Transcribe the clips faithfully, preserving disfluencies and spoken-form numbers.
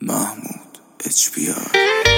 محمود اچ بی آر.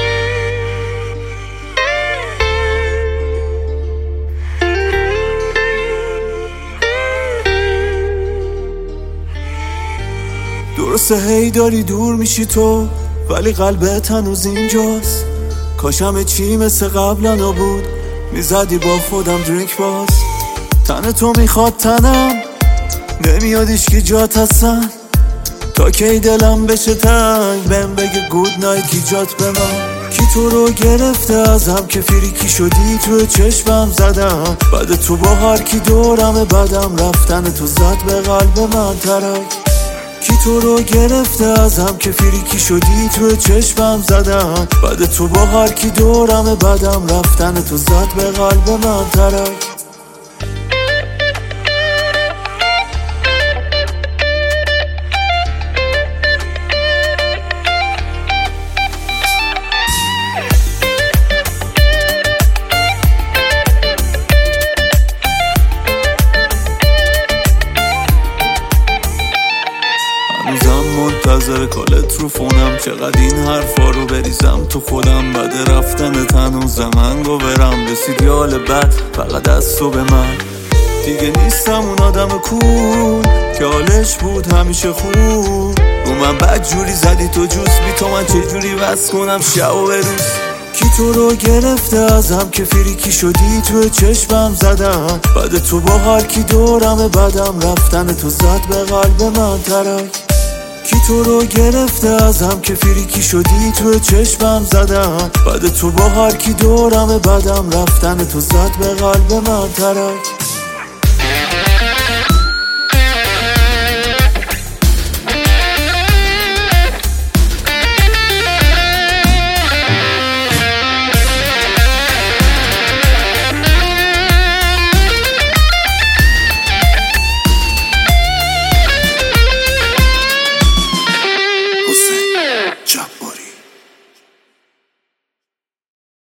درسته هی داری دور میشی تو، ولی قلبت هنوز اینجاست. کاشم چی مثل قبلا نبود، میزدی با خودم درینک باز. تن تو میخواد تنم، نمیاد ایشکی جات هستن. تا کی دلم بشه تنگ، بهم بگه گود نایت کی جات به من. کی تو رو گرفته ازم که فریکی شدی تو چشمم زدم. بعد تو با هر کی دورم بدم، رفتن تو زد به قلب من ترک. کی تو رو گرفته ازم که فریکی شدی تو چشمم زدم. بعد تو با هر کی دورم بدم، رفتن تو زد به قلب من ترک. هنوزم منتظر کالت رو فونم، چقدر این حرفا رو بریزم تو خودم. بعد رفتن هنوزم انگو برم، رسید حال بد فقط از تو به من. دیگه نیستم اون آدم کول که حالش بود همیشه خوب. رو من بد جوری زدی تو جوز، بی تو من چجوری بس کنم شب و روز. کی تو رو گرفته ازم که فریکی شدی تو چشمم زدم. بعد تو با هر کی دورم بدم، رفتن تو زد به قلب من ترک. کی تو رو گرفته ازم که فریکی شدی تو چشمم زدم. بعد تو با هر کی دورم بدم، رفتن تو زد به قلب من ترک.